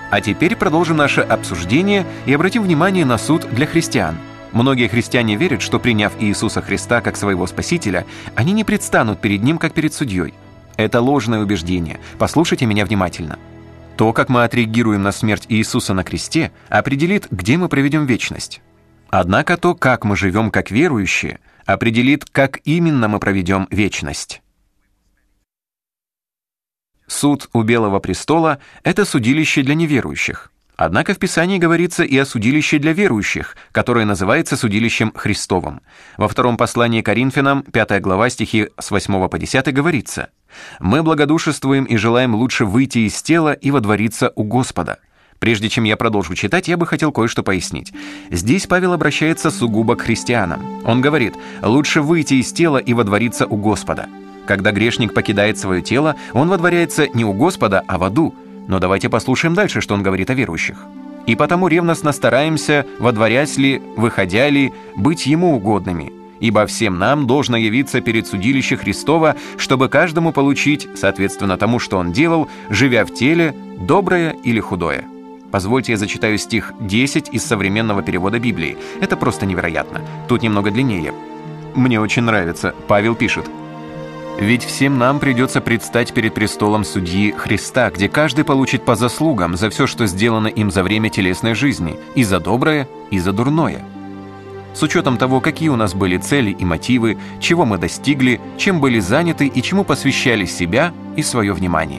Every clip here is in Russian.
А теперь продолжим наше обсуждение и обратим внимание на суд для христиан. Многие христиане верят, что, приняв Иисуса Христа как своего Спасителя, они не предстанут перед Ним, как перед судьей. Это ложное убеждение. Послушайте меня внимательно. То, как мы отреагируем на смерть Иисуса на кресте, определит, где мы проведем вечность. Однако то, как мы живем как верующие, определит, как именно мы проведем вечность. Суд у Белого престола – это судилище для неверующих. Однако в Писании говорится и о судилище для верующих, которое называется судилищем Христовым. Во втором послании к Коринфянам, 5 глава, стихи с 8 по 10 говорится: «Мы благодушествуем и желаем лучше выйти из тела и водвориться у Господа». Прежде чем я продолжу читать, я бы хотел кое-что пояснить. Здесь Павел обращается сугубо к христианам. Он говорит: «Лучше выйти из тела и водвориться у Господа». Когда грешник покидает свое тело, он водворяется не у Господа, а в аду. Но давайте послушаем дальше, что он говорит о верующих. «И потому ревностно стараемся, водворясь ли, выходя ли, быть Ему угодными. Ибо всем нам должно явиться перед судилище Христова, чтобы каждому получить, соответственно тому, что он делал, живя в теле, доброе или худое». Позвольте, я зачитаю стих 10 из современного перевода Библии. Это просто невероятно. Тут немного длиннее. Мне очень нравится. Павел пишет: «Ведь всем нам придется предстать перед престолом судьи Христа, где каждый получит по заслугам за все, что сделано им за время телесной жизни, и за доброе, и за дурное». С учетом того, какие у нас были цели и мотивы, чего мы достигли, чем были заняты и чему посвящали себя и свое внимание.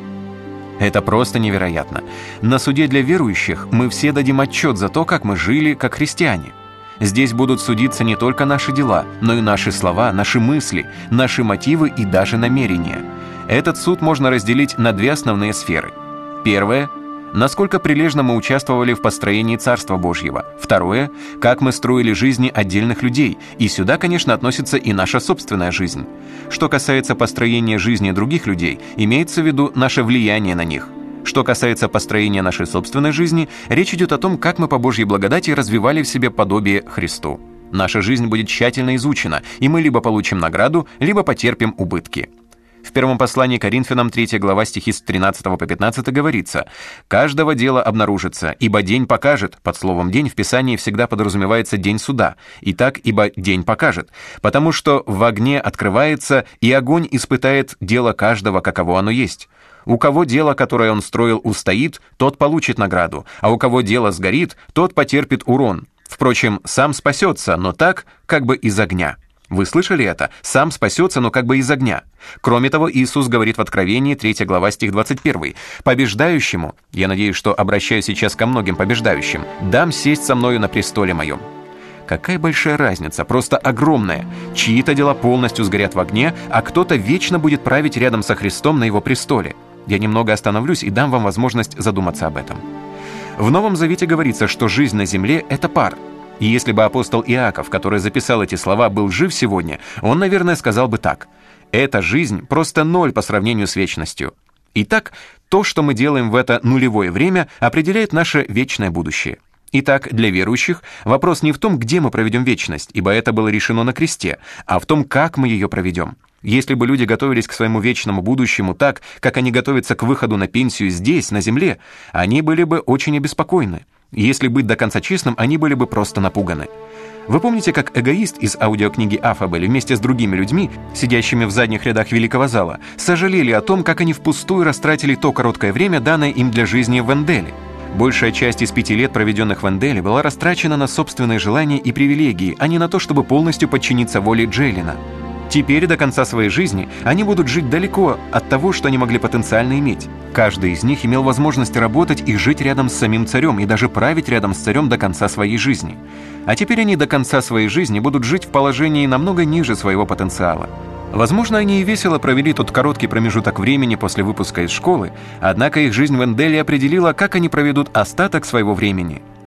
Это просто невероятно. На суде для верующих мы все дадим отчет за то, как мы жили, как христиане. Здесь будут судиться не только наши дела, но и наши слова, наши мысли, наши мотивы и даже намерения. Этот суд можно разделить на две основные сферы. Первое – насколько прилежно мы участвовали в построении Царства Божьего. Второе – как мы строили жизни отдельных людей. И сюда, конечно, относится и наша собственная жизнь. Что касается построения жизни других людей, имеется в виду наше влияние на них. Что касается построения нашей собственной жизни, речь идет о том, как мы по Божьей благодати развивали в себе подобие Христу. Наша жизнь будет тщательно изучена, и мы либо получим награду, либо потерпим убытки. В первом послании к Коринфянам, 3 глава, стихи с 13 по 15 говорится: «Каждого дела обнаружится, ибо день покажет». Под словом «день» в Писании всегда подразумевается день суда. Итак, ибо день покажет, потому что в огне открывается, и огонь испытает дело каждого, каково оно есть. У кого дело, которое он строил, устоит, тот получит награду, а у кого дело сгорит, тот потерпит урон. Впрочем, сам спасется, но так, как бы из огня». Вы слышали это? «Сам спасется, но как бы из огня». Кроме того, Иисус говорит в Откровении, 3 глава, стих 21. «Побеждающему», я надеюсь, что обращаюсь сейчас ко многим побеждающим, «дам сесть со мною на престоле моем». Какая большая разница, просто огромная. Чьи-то дела полностью сгорят в огне, а кто-то вечно будет править рядом со Христом на его престоле. Я немного остановлюсь и дам вам возможность задуматься об этом. В Новом Завете говорится, что жизнь на земле – это пар. И если бы апостол Иаков, который записал эти слова, был жив сегодня, он, наверное, сказал бы так: «Эта жизнь просто ноль по сравнению с вечностью». Итак, то, что мы делаем в это нулевое время, определяет наше вечное будущее. Итак, для верующих вопрос не в том, где мы проведем вечность, ибо это было решено на кресте, а в том, как мы ее проведем. Если бы люди готовились к своему вечному будущему так, как они готовятся к выходу на пенсию здесь, на земле, они были бы очень обеспокоены. Если быть до конца честным, они были бы просто напуганы. Вы помните, как эгоист из аудиокниги Афабель вместе с другими людьми, сидящими в задних рядах великого зала, сожалели о том, как они впустую растратили то короткое время, данное им для жизни в Энделе. Большая часть из 5 лет, проведенных в Энделе, была растрачена на собственные желания и привилегии, а не на то, чтобы полностью подчиниться воле Джейлина. Теперь до конца своей жизни они будут жить далеко от того, что они могли потенциально иметь. Каждый из них имел возможность работать и жить рядом с самим царем, и даже править рядом с царем до конца своей жизни. А теперь они до конца своей жизни будут жить в положении намного ниже своего потенциала. Возможно, они и весело провели тот короткий промежуток времени после выпуска из школы, однако их жизнь в Энделе определила, как они проведут остаток своего времени.